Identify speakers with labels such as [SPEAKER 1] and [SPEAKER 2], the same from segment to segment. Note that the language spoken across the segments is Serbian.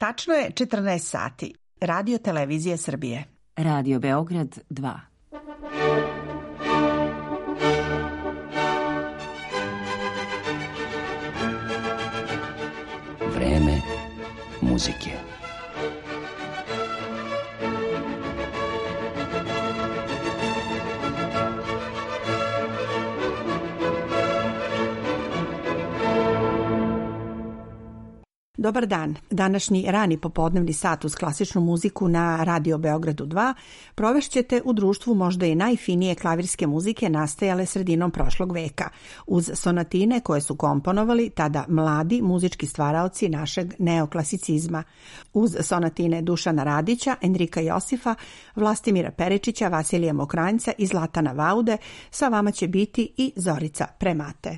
[SPEAKER 1] Tačno je 14 sati. Radio Televizija Srbije.
[SPEAKER 2] Radio Beograd 2.
[SPEAKER 3] Vreme muzike.
[SPEAKER 1] Dobar dan. Današnji rani popodnevni sat uz klasičnu muziku na Radio Beogradu 2 provešćete u društvu možda i najfinije klavirske muzike nastajale sredinom prošlog veka, uz sonatine koje su komponovali tada mladi muzički stvaraoci našeg neoklasicizma. Uz sonatine Dušana Radića, Enrika Josifa, Vlastimira Peričića, Vasilija Mokranjca i Zlatana Vaude, sa vama će biti i Zorica Premate.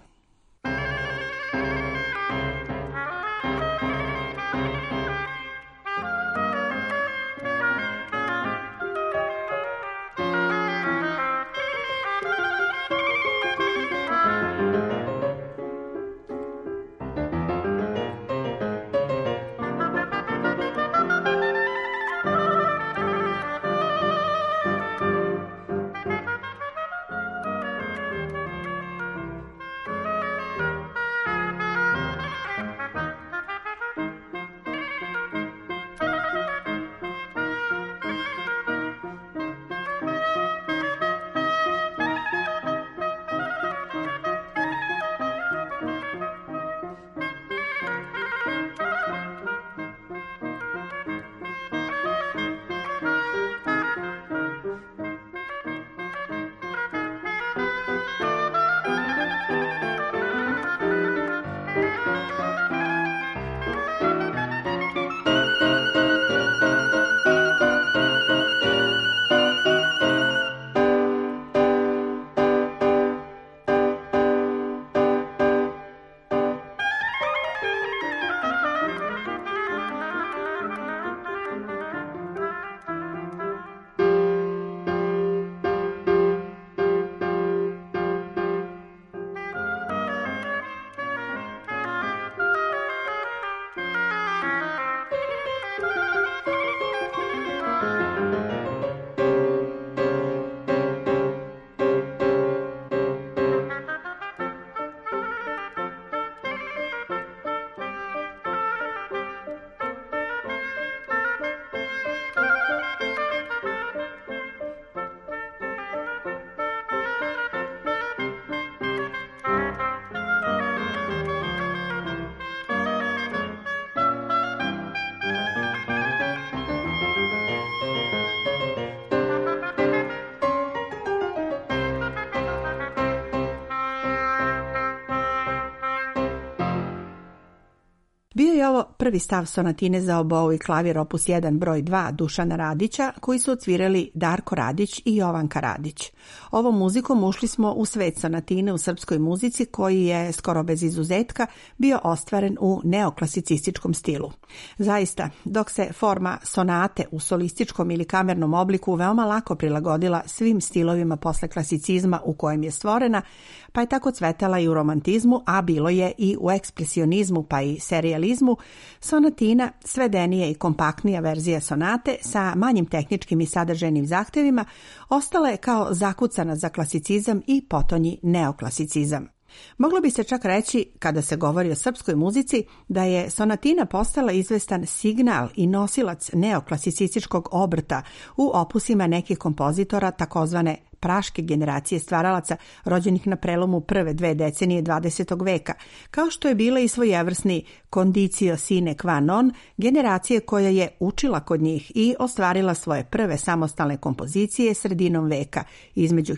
[SPEAKER 1] Bio je ovo prvi stav sonatine za obou i klavir opus 1 broj 2 Dušana Radića, koji su odsvirali Darko Radić i Jovanka Radić. Ovom muzikom ušli smo u svet sonatine u srpskoj muzici, koji je skoro bez izuzetka bio ostvaren u neoklasicističkom stilu. Zaista, dok se forma sonate u solističkom ili kamernom obliku veoma lako prilagodila svim stilovima posle klasicizma u kojem je stvorena, pa je tako cvetala i u romantizmu, a bilo je i u ekspresionizmu pa i serijalizmu, sonatina, svedenija i kompaktnija verzija sonate sa manjim tehničkim i sadržajnim zahtevima, ostala je kao zakucana za klasicizam i potonji neoklasicizam. Moglo bi se čak reći, kada se govori o srpskoj muzici, da je sonatina postala izvestan signal i nosilac neoklasicističkog obrta u opusima nekih kompozitora takozvane praške generacije stvaralaca rođenih na prelomu prve dve decenije 20. veka, kao što je bila i svojevrsni condicio sine qua non generacije koja je učila kod njih i ostvarila svoje prve samostalne kompozicije sredinom veka između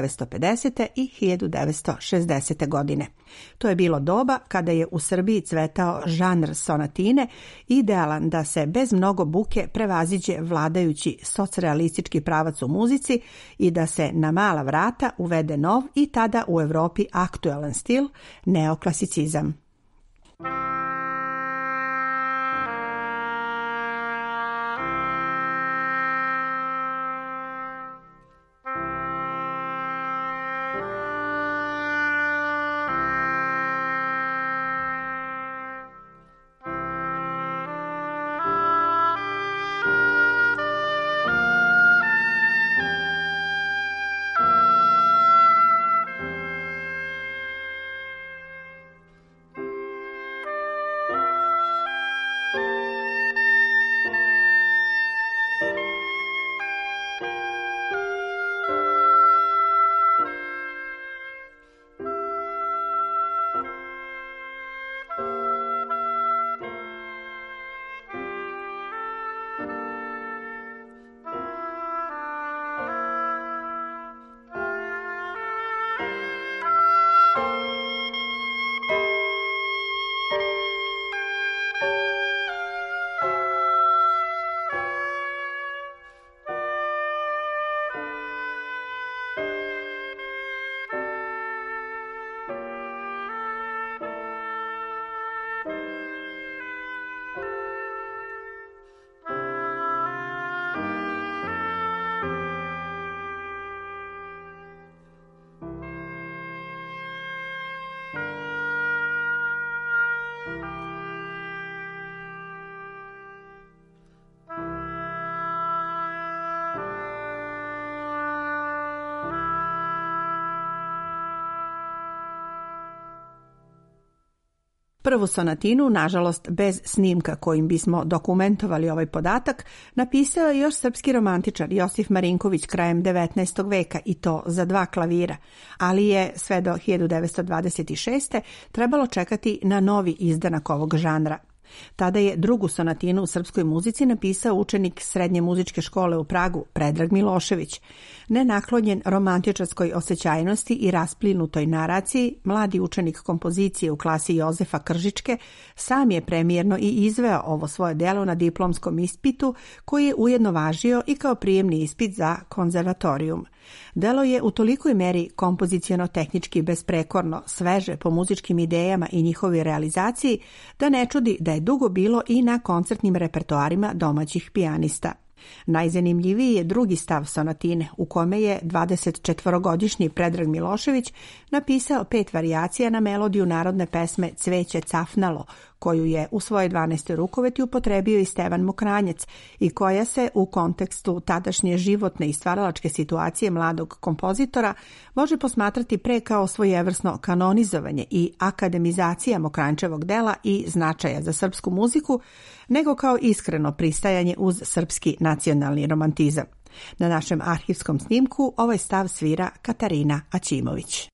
[SPEAKER 1] 1950. i 1960. godine. To je bilo doba kada je u Srbiji cvetao žanr sonatine, idealan da se bez mnogo buke prevaziđe vladajući socrealistički pravac u muzici i da se na mala vrata uvede nov i tada u Evropi aktualan stil, neoklasicizam. Prvu sonatinu, nažalost bez snimka kojim bismo dokumentovali ovaj podatak, napisao je još srpski romantičar Josif Marinković krajem 19. veka i to za 2 klavira, ali je sve do 1926. trebalo čekati na novi izdanak ovog žanra. Tada je drugu sonatinu u srpskoj muzici napisao učenik Srednje muzičke škole u Pragu, Predrag Milošević. Nenaklonjen romantičarskoj osjećajnosti i rasplinutoj naraciji, mladi učenik kompozicije u klasi Jozefa Kržičke sam je premijerno i izveo ovo svoje delo na diplomskom ispitu, koji je ujedno važio i kao prijemni ispit za konzervatorijum. Delo je u tolikoj meri kompoziciono-tehnički besprekorno, sveže po muzičkim idejama i njihovoj realizaciji, da ne čudi da je dugo bilo i na koncertnim repertoarima domaćih pijanista. Najzanimljiviji je drugi stav sonatine, u kome je 24-godišnji Predrag Milošević napisao 5 varijacija na melodiju narodne pesme Cveće cafnalo, koju je u svoje 12. rukoveti upotrebio i Stevan Mokranjac i koja se u kontekstu tadašnje životne i stvaralačke situacije mladog kompozitora može posmatrati pre kao svojevrsno kanonizovanje i akademizacija Mokranjčevog dela i značaja za srpsku muziku, nego kao iskreno pristajanje uz srpski nacionalni romantizam. Na našem arhivskom snimku ovaj stav svira Katarina Aćimović.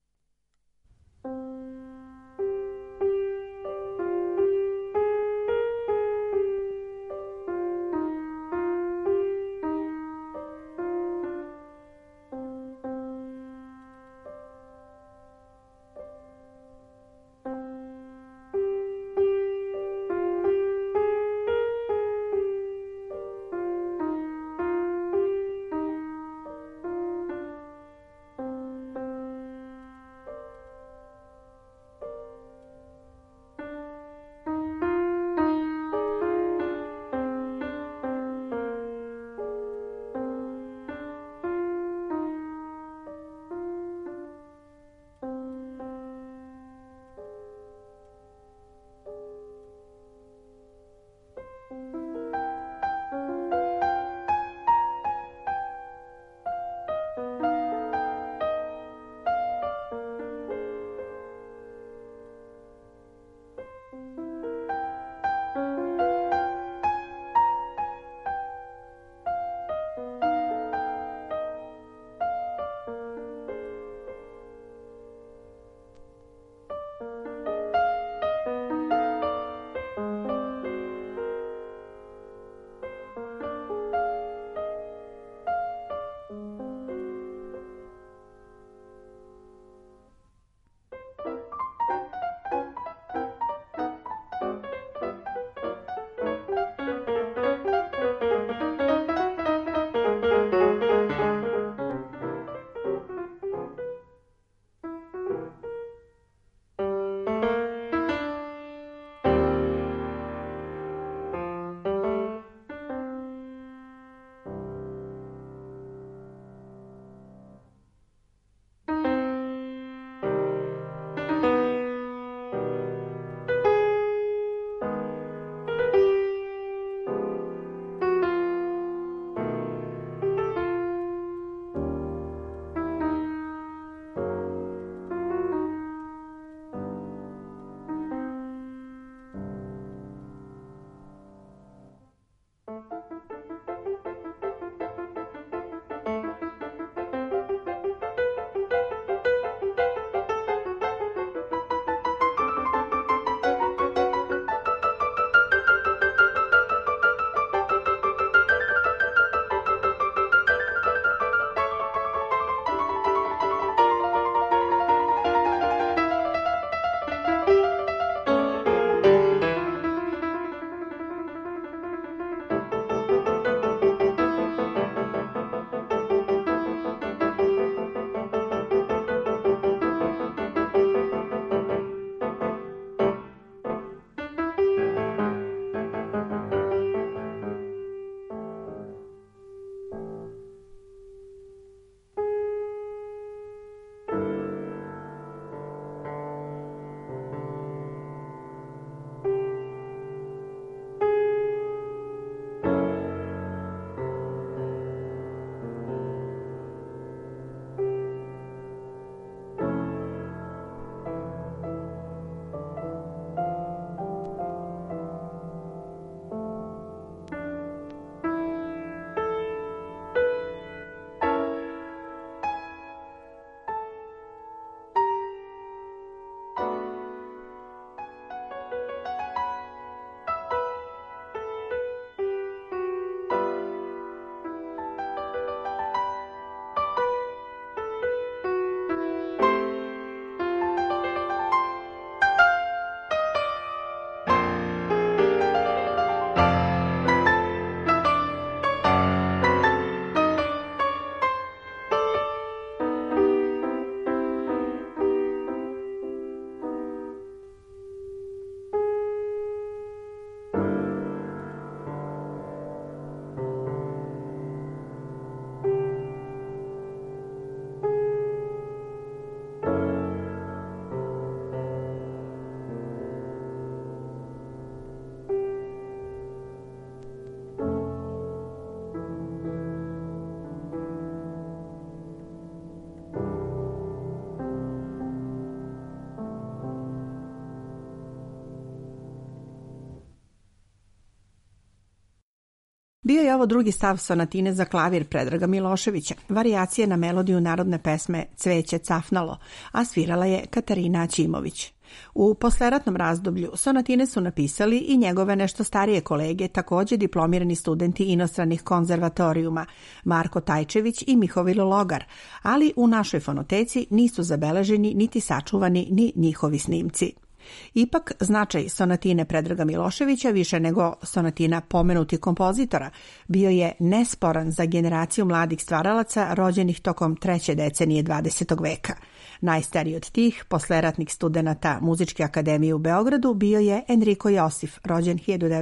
[SPEAKER 1] Bio je ovo drugi stav sonatine za klavir Predraga Miloševića, varijacije na melodiju narodne pesme Cveće cafnalo, a svirala je Katarina Ćimović. U posleratnom razdoblju sonatine su napisali i njegove nešto starije kolege, također diplomirani studenti inostranih konzervatorijuma, Marko Tajčević i Mihovilo Logar, ali u našoj fonoteci nisu zabeleženi niti sačuvani ni njihovi snimci. Ipak, značaj sonatine Predraga Miloševića, više nego sonatina pomenutih kompozitora, bio je nesporan za generaciju mladih stvaralaca rođenih tokom treće decenije 20. veka. Najstariji od tih, posleratnih studenata Muzičke akademije u Beogradu, bio je Enriko Josif, rođen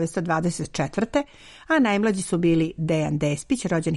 [SPEAKER 1] 1924. a najmlađi su bili Dejan Despić, rođen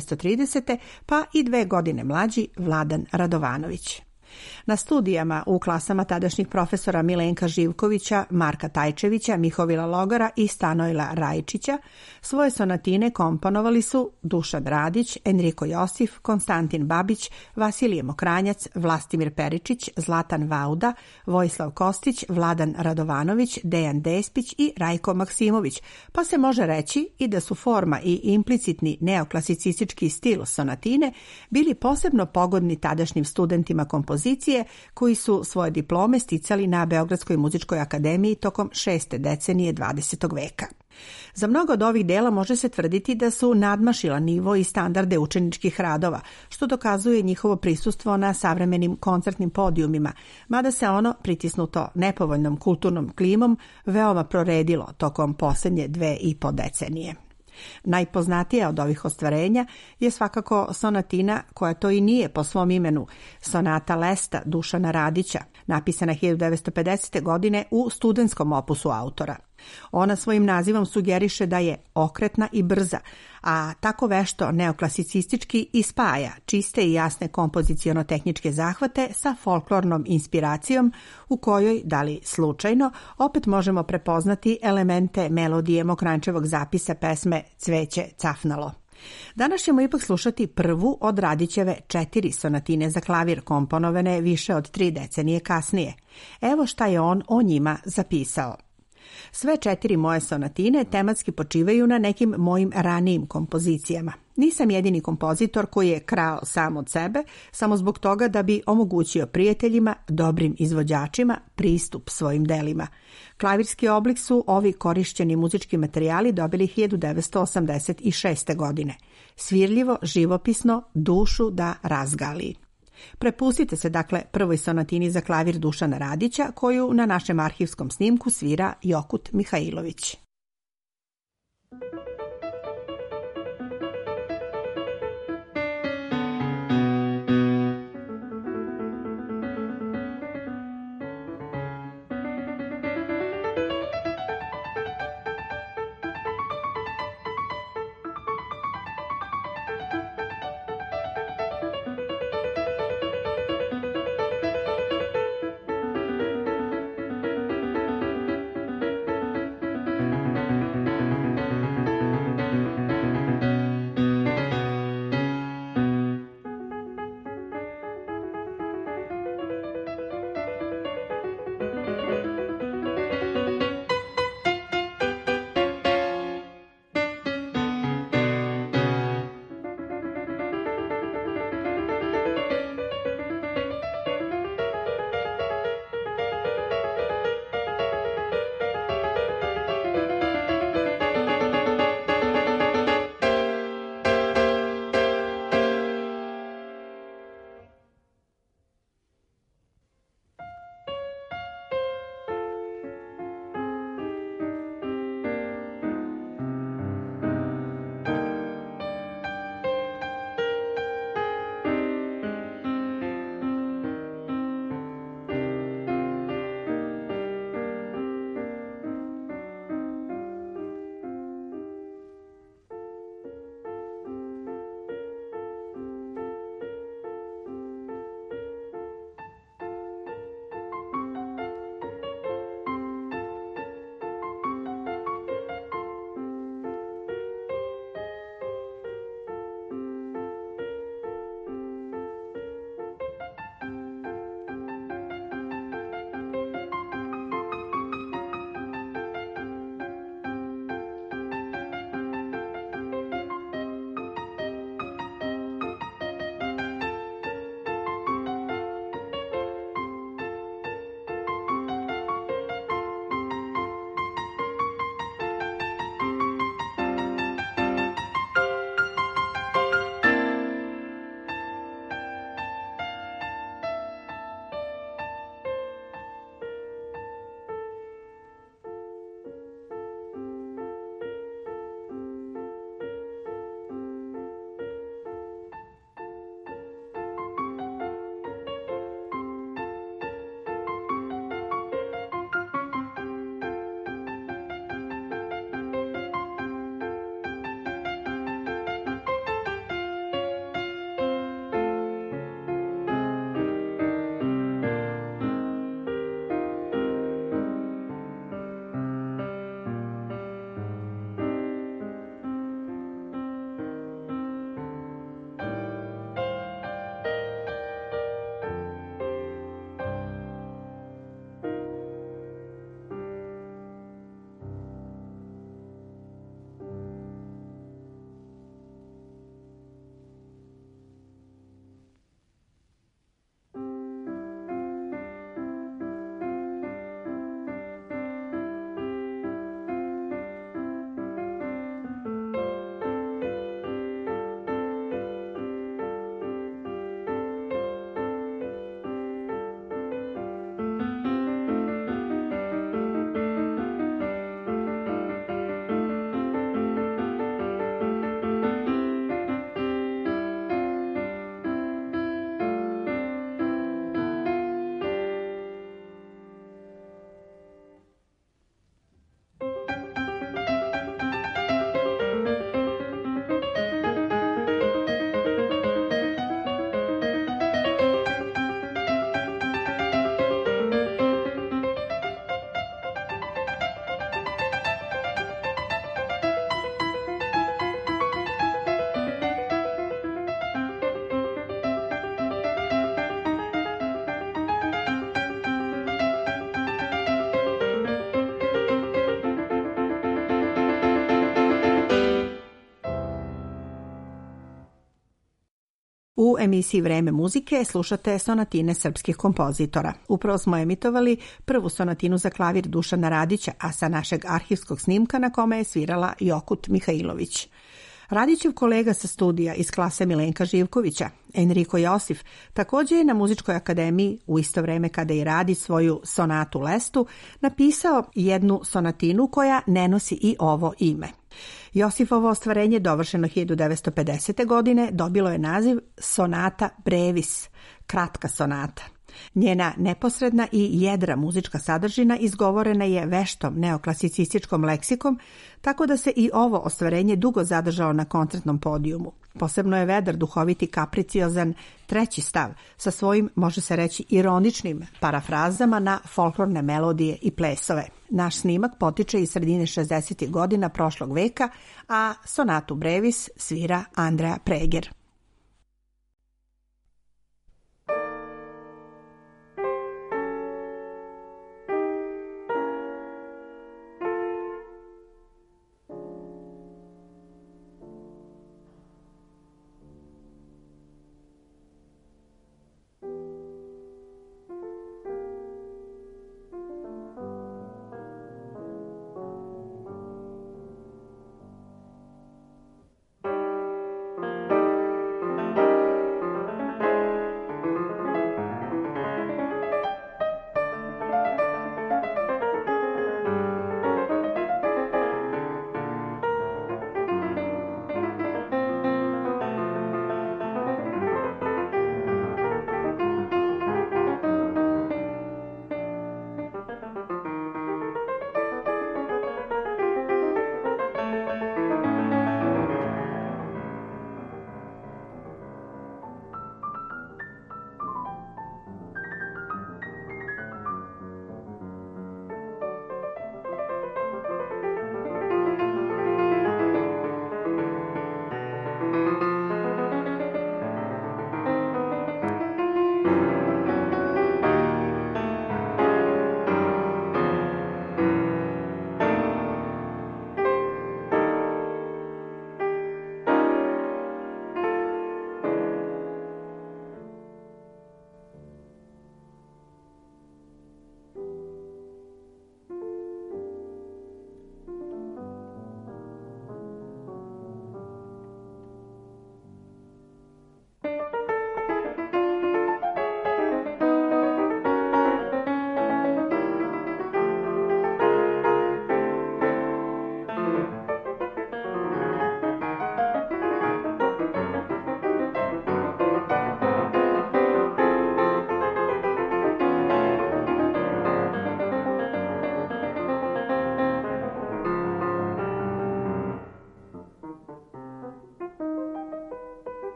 [SPEAKER 1] 1930. pa i 2 godine mlađi Vladan Radovanović. Na studijama u klasama tadašnjih profesora Milenka Živkovića, Marka Tajčevića, Mihovila Logara i Stanojla Rajčića svoje sonatine komponovali su Dušan Radić, Enriko Josif, Konstantin Babić, Vasilije Mokranjac, Vlastimir Peričić, Zlatan Vauda, Vojislav Kostić, Vladan Radovanović, Dejan Despić i Rajko Maksimović, pa se može reći i da su forma i implicitni neoklasicistički stil sonatine bili posebno pogodni tadašnjim studentima kompozicije koji su svoje diplome sticali na Beogradskoj muzičkoj akademiji tokom 6. decenije 20. veka. Za mnogo od ovih dela može se tvrditi da su nadmašila nivo i standarde učeničkih radova, što dokazuje njihovo prisustvo na savremenim koncertnim podijumima, mada se ono, pritisnuto nepovoljnom kulturnom klimom, veoma proredilo tokom posljednje 2,5 decenije. Najpoznatija od ovih ostvarenja je svakako sonatina, koja to i nije po svom imenu, sonata Lesta Dušana Radića, napisana 1950. godine u studentskom opusu autora. Ona svojim nazivom sugeriše da je okretna i brza, a tako vešto neoklasicistički i spaja čiste i jasne kompoziciono-tehničke zahvate sa folklornom inspiracijom u kojoj, da li slučajno, opet možemo prepoznati elemente melodije Mokranjčevog zapisa pesme Cveće cafnalo. Danas ćemo ipak slušati prvu od Radićeve 4 sonatine za klavir komponovane više od 3 decenije kasnije. Evo šta je on o njima zapisao. Sve 4 moje sonatine tematski počivaju na nekim mojim ranijim kompozicijama. Nisam jedini kompozitor koji je krao sam od sebe, samo zbog toga da bi omogućio prijateljima, dobrim izvođačima, pristup svojim delima. Klavirski oblik su ovi korišćeni muzički materijali dobili 1986. godine. Svirljivo, živopisno, dušu da razgali. Prepustite se dakle prvoj sonatini za klavir Dušana Radića, koju na našem arhivskom snimku svira Jokut Mihajlović. U emisiji Vreme muzike slušate sonatine srpskih kompozitora. Upravo smo emitovali prvu sonatinu za klavir Dušana Radića, a sa našeg arhivskog snimka na kome je svirala Jokut Mihailović. Radićev kolega sa studija iz klase Milenka Živkovića, Enrico Josif, također je na Muzičkoj akademiji, u isto vreme kada i radi svoju sonatu Lestu, napisao jednu sonatinu koja ne nosi i ovo ime. Josifovo ostvarenje, dovršeno 1950. godine, dobilo je naziv Sonata brevis, kratka sonata. Njena neposredna i jedra muzička sadržina izgovorena je veštom neoklasicističkom leksikom, tako da se i ovo ostvarenje dugo zadržalo na koncertnom podijumu. Posebno je vedar, duhoviti, kapriciozan treći stav sa svojim, može se reći, ironičnim parafrazama na folklorne melodije i plesove. Naš snimak potiče iz sredine 60. godina prošlog veka, a sonatu brevis svira Andrea Preger.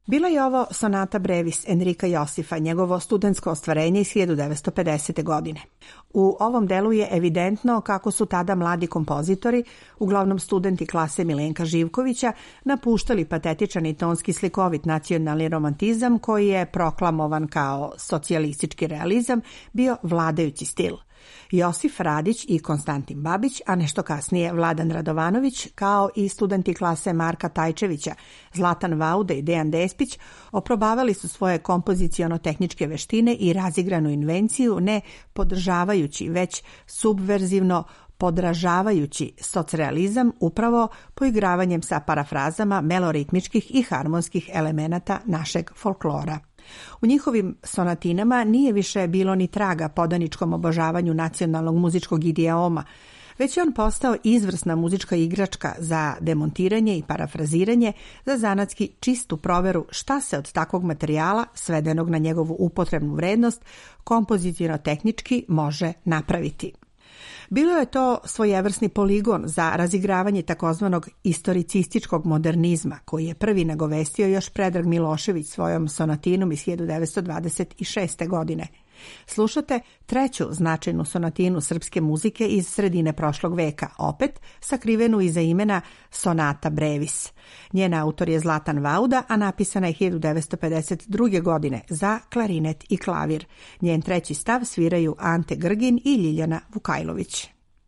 [SPEAKER 1] Bila je ovo sonata brevis Enrika Josifa, njegovo studentsko ostvarenje iz 1950. godine. U ovom delu je evidentno kako su tada mladi kompozitori, uglavnom studenti klase Milenka Živkovića, napuštali patetičan i tonski slikovit nacionalni romantizam koji je proklamovan kao socijalistički realizam bio vladajući stil. Josif Radić i Konstantin Babić, a nešto kasnije Vladan Radovanović, kao i studenti klase Marka Tajčevića, Zlatan Vauda i Dejan Despić, oprobavali su svoje kompoziciono-tehničke veštine i razigranu invenciju, ne podržavajući, već subverzivno podražavajući socrealizam upravo poigravanjem sa parafrazama meloritmičkih i harmonskih elemenata našeg folklora. U njihovim sonatinama nije više bilo ni traga podaničkom obožavanju nacionalnog muzičkog idioma, već je on postao izvrsna muzička igračka za demontiranje i parafraziranje, za zanatski čistu proveru šta se od takvog materijala, svedenog na njegovu upotrebnu vrednost, kompoziciono-tehnički može napraviti. Bilo je to svojevrsni poligon za razigravanje takozvanog istoricističkog modernizma, koji je prvi nagovestio još Predrag Milošević svojom sonatinom iz 1926. godine. Slušate treću značajnu sonatinu srpske muzike iz sredine prošlog veka, opet sakrivenu iza imena Sonata brevis. Njen autor je Zlatan Vauda, a napisana je 1952. godine za klarinet i klavir. Njen treći stav sviraju Ante Grgin i Ljiljana Vukajlović.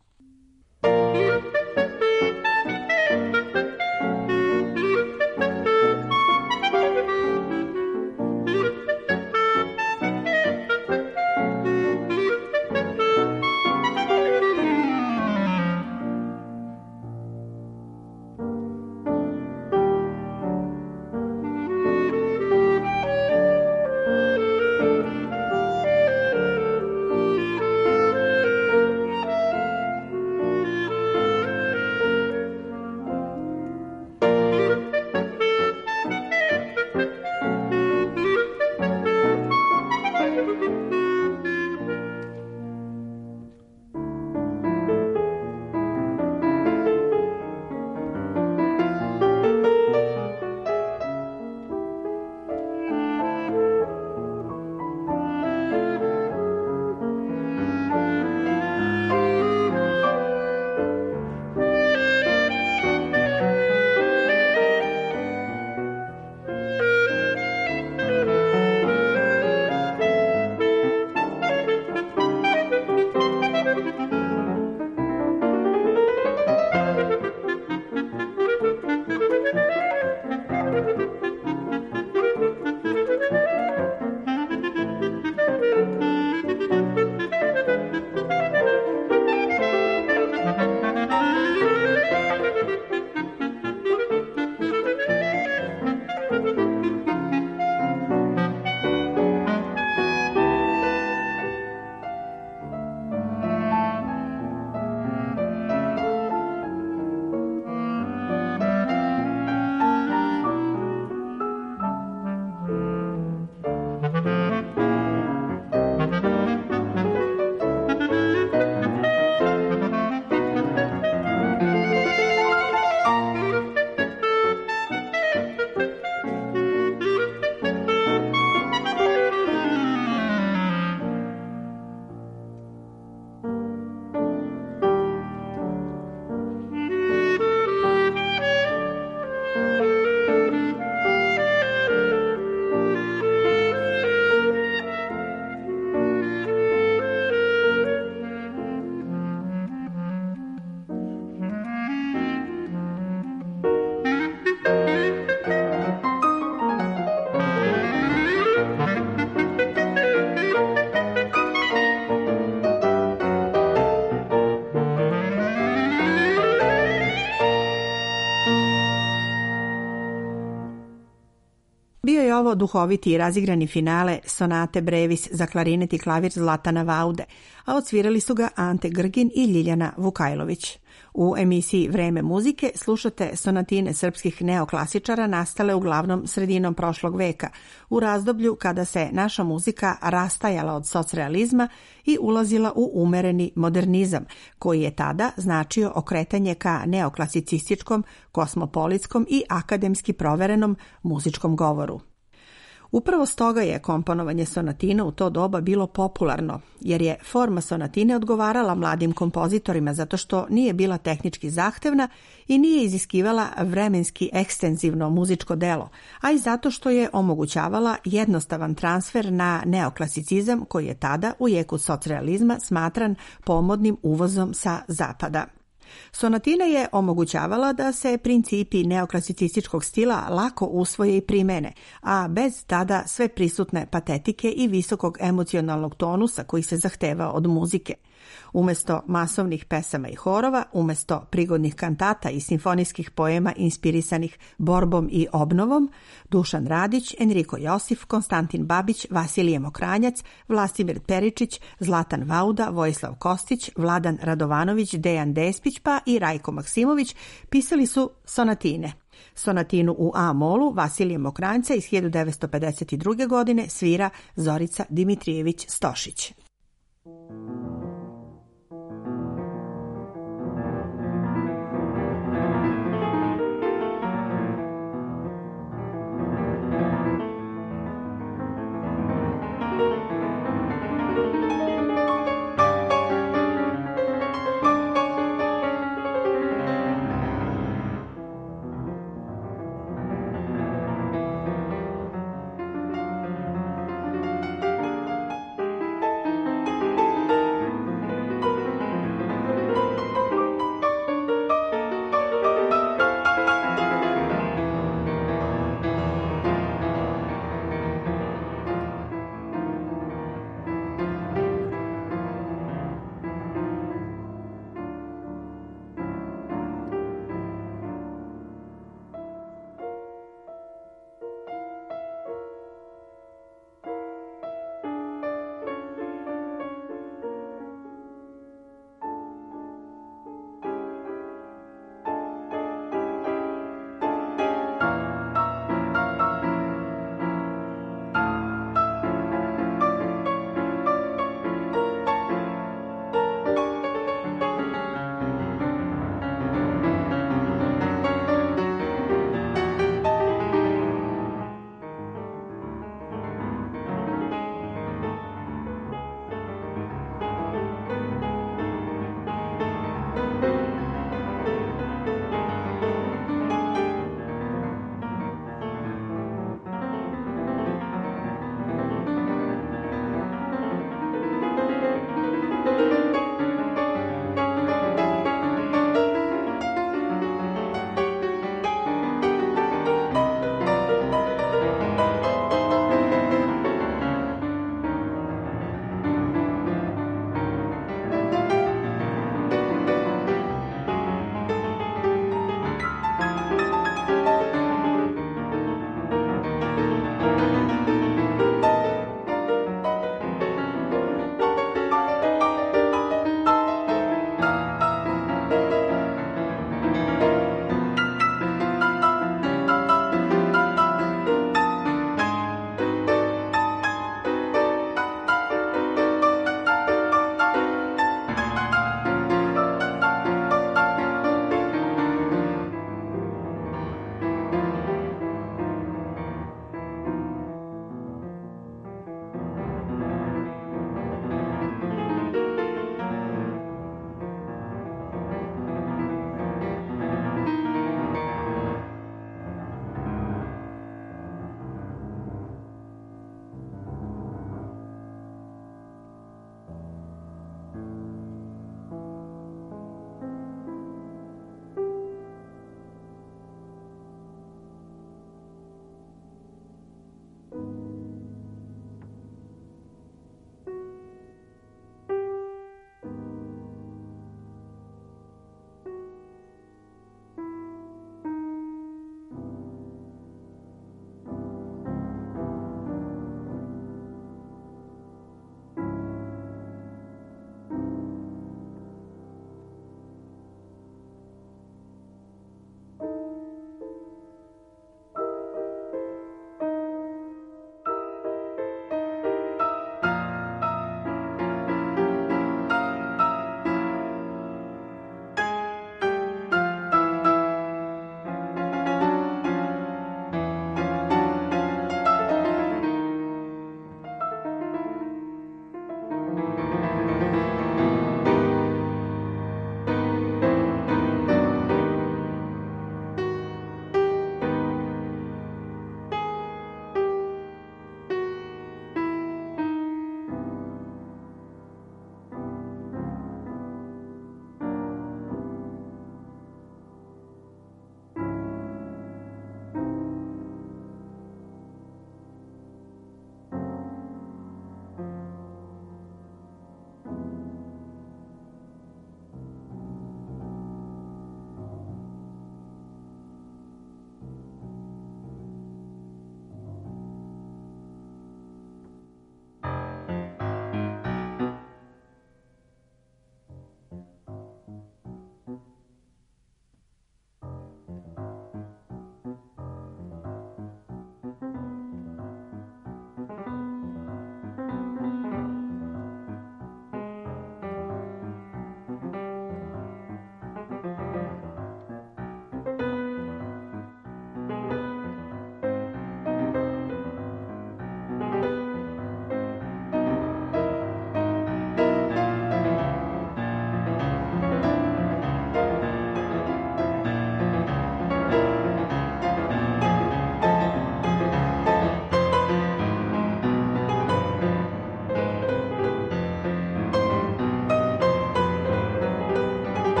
[SPEAKER 1] Bio je ovo duhoviti i razigrani finale sonate brevis za klarinet i klavir Zlatana Vaude, a odsvirali su ga Ante Grgin i Ljiljana Vukajlović. U emisiji Vreme muzike slušate sonatine srpskih neoklasičara nastale uglavnom sredinom prošlog veka, u razdoblju kada se naša muzika rastajala od socrealizma i ulazila u umereni modernizam, koji je tada značio okretanje ka neoklasicističkom, kosmopolitskom i akademski proverenom muzičkom govoru. Upravo stoga je komponovanje sonatina u to doba bilo popularno, jer je forma sonatine odgovarala mladim kompozitorima zato što nije bila tehnički zahtevna i nije iziskivala vremenski ekstenzivno muzičko delo, a i zato što je omogućavala jednostavan transfer na neoklasicizam koji je tada u jeku socrealizma smatran pomodnim uvozom sa zapada. Sonatina je omogućavala da se principi neoklasicističkog stila lako usvoje i primene, a bez tada sve prisutne patetike i visokog emocionalnog tonusa koji se zahteva od muzike. Umesto masovnih pesama i horova, umesto prigodnih kantata i simfonijskih poema inspirisanih borbom i obnovom, Dušan Radić, Enriko Josif, Konstantin Babić, Vasilije Mokranjac, Vlastimir Peričić, Zlatan Vauda, Vojislav Kostić, Vladan Radovanović, Dejan Despić pa i Rajko Maksimović pisali su sonatine. Sonatinu u A-molu Vasilije Mokranjca iz 1952. godine svira Zorica Dimitrijević-Stošić.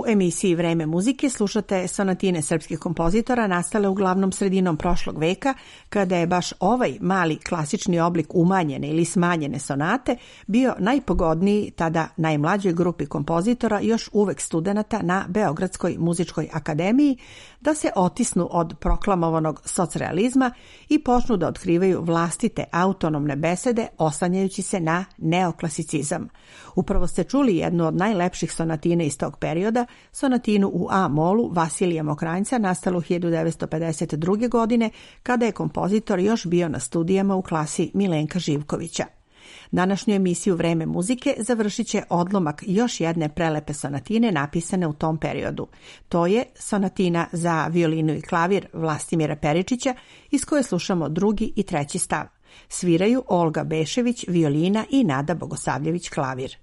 [SPEAKER 1] U emisiji Vreme muzike slušate sonatine srpskih kompozitora nastale uglavnom sredinom prošlog veka, kada je baš ovaj mali klasični oblik umanjene ili smanjene sonate bio najpogodniji tada najmlađoj grupi kompozitora, još uvek studenata na Beogradskoj muzičkoj akademiji, da se otisnu od proklamovanog socrealizma i počnu da otkrivaju vlastite autonomne besede oslanjajući se na neoklasicizam. Upravo ste čuli jednu od najlepših sonatina iz tog perioda, sonatinu u A-molu Vasilija Mokranjca, nastalu 1952. godine, kada je kompozitor još bio na studijama u klasi Milenka Živkovića. Današnju emisiju Vreme muzike završit će odlomak još jedne prelepe sonatine napisane u tom periodu. To je sonatina za violinu i klavir Vlastimira Peričića, iz koje slušamo drugi i treći stav. Sviraju Olga Bešević, violina, i Nada Bogosavljević, klavir.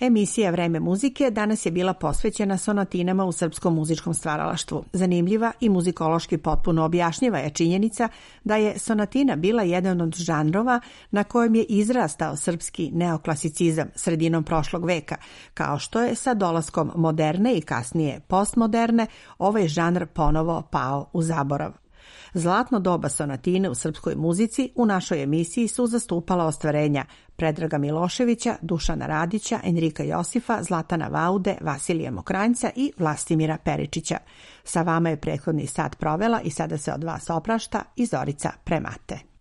[SPEAKER 1] Emisija Vreme muzike danas je bila posvećena sonatinama u srpskom muzičkom stvaralaštvu. Zanimljiva i muzikološki potpuno objašnjiva je činjenica da je sonatina bila jedan od žanrova na kojem je izrastao srpski neoklasicizam sredinom prošlog veka, kao što je sa dolaskom moderne i kasnije postmoderne ovaj žanr ponovo pao u zaborav. Zlatno doba sonatine u srpskoj muzici u našoj emisiji su zastupala ostvarenja Predraga Miloševića, Dušana Radića, Enrika Josifa, Zlatana Vaude, Vasilija Mokranjca i Vlastimira Peričića. Sa vama je prethodni sat provela i sada se od vas oprašta i Zorica Premate.